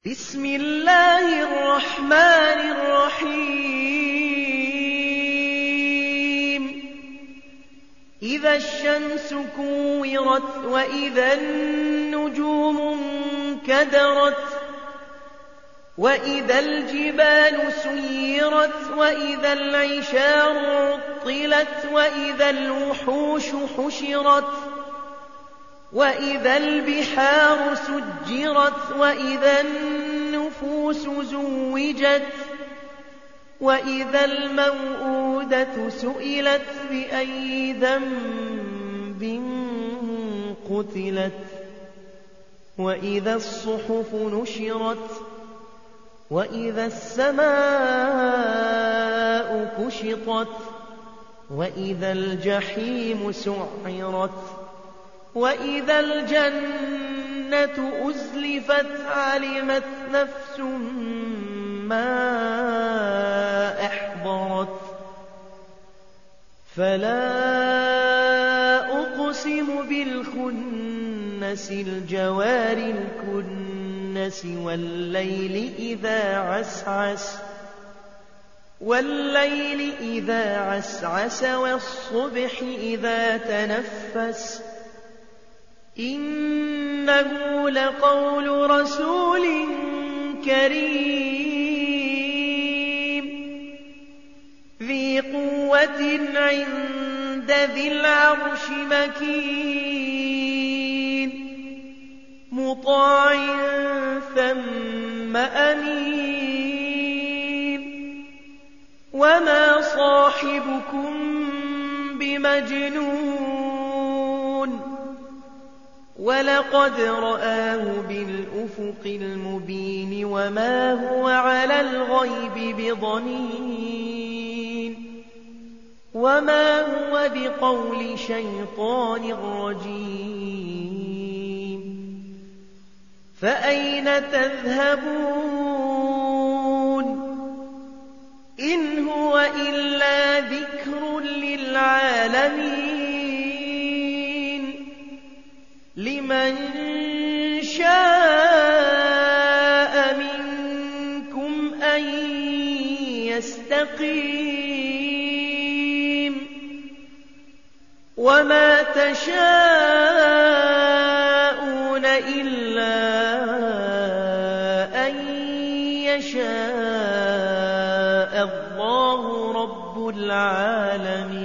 بسم الله الرحمن الرحيم إذا الشمس كورت وإذا النجوم انكدرت وإذا الجبال سيرت وإذا العشار عطلت وإذا الوحوش حشرت وإذا البحار سجرت وإذا النفوس زوجت وإذا الموءودة سئلت بأي ذنب قتلت وإذا الصحف نشرت وإذا السماء كشطت وإذا الجحيم سعرت وإذا الجنة أزلفت علمت نفس ما أحضرت فلا أقسم بالخنس الجوار الكنس والليل إذا عسعس والصبح إذا تنفس إنه لقول رسول كريم ذي قوة عند ذي العرش مكين مطاع ثم أمين وما صاحبكم بمجنون ولقد رآه بالأفق المبين وما هو على الغيب بضنين وما هو بقول شيطان رجيم فأين تذهبون إن هو إلا ذكر للعالمين لمن شاء منكم أن يستقيم وما تشاءون إلا أن يشاء الله رب العالمين.